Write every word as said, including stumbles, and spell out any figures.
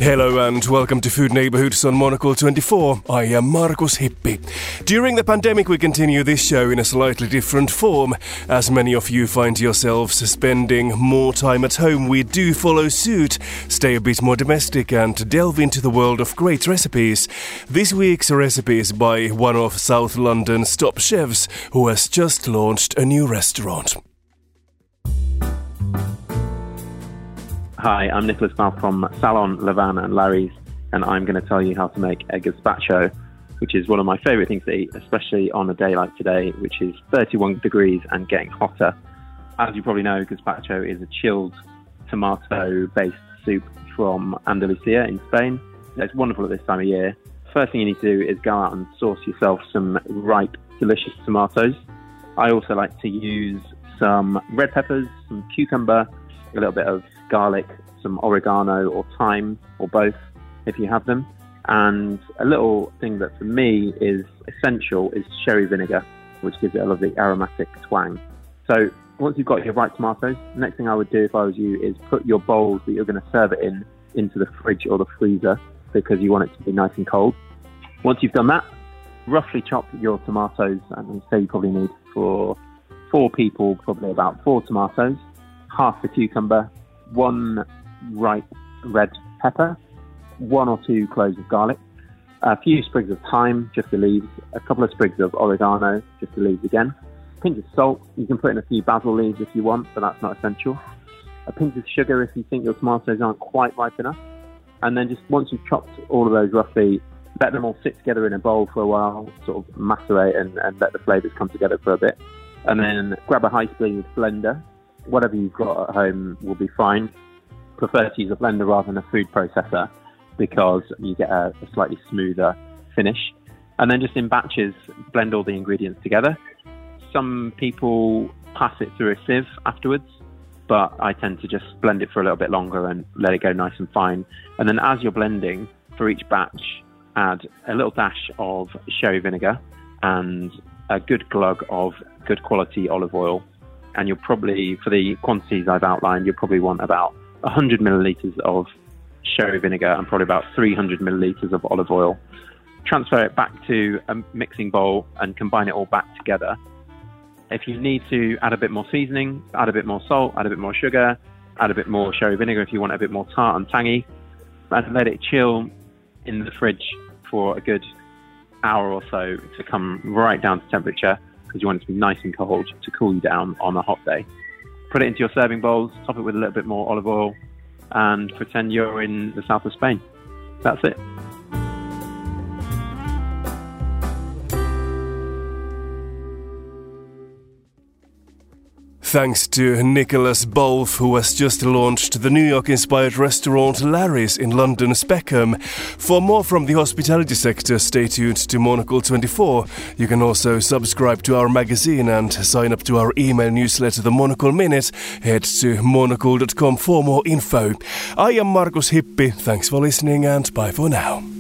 Hello and welcome to Food Neighborhoods on Monocle twenty-four. I am Markus Hippi. During the pandemic we continue this show in a slightly different form. As many of you find yourselves spending more time at home, we do follow suit, stay a bit more domestic and delve into the world of great recipes. This week's recipe is by one of South London's top chefs who has just launched a new restaurant. Hi, I'm Nicholas Mouth from Salon, Levan and Larry's, and I'm going to tell you how to make a gazpacho, which is one of my favourite things to eat, especially on a day like today, which is thirty-one degrees and getting hotter. As you probably know, gazpacho is a chilled tomato-based soup from Andalusia in Spain. It's wonderful at this time of year. First thing you need to do is go out and source yourself some ripe, delicious tomatoes. I also like to use some red peppers, some cucumber, a little bit of garlic, some oregano or thyme or both if you have them. And a little thing that for me is essential is sherry vinegar, which gives it a lovely aromatic twang. So once you've got your ripe tomatoes, the next thing I would do if I was you is put your bowls that you're going to serve it in into the fridge or the freezer because you want it to be nice and cold. Once you've done that, roughly chop your tomatoes, and say you probably need for four people, probably about four tomatoes, half the cucumber, one ripe red pepper, one or two cloves of garlic, a few sprigs of thyme, just the leaves, a couple of sprigs of oregano, just the leaves again, a pinch of salt. You can put in a few basil leaves if you want, but that's not essential. A pinch of sugar if you think your tomatoes aren't quite ripe enough. And then just once you've chopped all of those roughly, let them all sit together in a bowl for a while, sort of macerate and, and let the flavours come together for a bit. And then grab a high-speed blender. Whatever you've got at home will be fine. Prefer to use a blender rather than a food processor because you get a, a slightly smoother finish. And then just in batches, blend all the ingredients together. Some people pass it through a sieve afterwards, but I tend to just blend it for a little bit longer and let it go nice and fine. And then as you're blending, for each batch, add a little dash of sherry vinegar and a good glug of good quality olive oil. And you'll probably, for the quantities I've outlined, you'll probably want about one hundred millilitres of sherry vinegar and probably about three hundred millilitres of olive oil. Transfer it back to a mixing bowl and combine it all back together. If you need to add a bit more seasoning, add a bit more salt, add a bit more sugar, add a bit more sherry vinegar if you want a bit more tart and tangy, and let it chill in the fridge for a good hour or so to come right down to temperature, because you want it to be nice and cold to cool you down on a hot day. Put it into your serving bowls, top it with a little bit more olive oil, and pretend you're in the south of Spain. That's it. Thanks to Nicholas Bolf, who has just launched the New York-inspired restaurant Larry's in London's Peckham. For more from the hospitality sector, stay tuned to Monocle twenty-four. You can also subscribe to our magazine and sign up to our email newsletter, The Monocle Minute. Head to monocle dot com for more info. I am Markus Hippi. Thanks for listening and bye for now.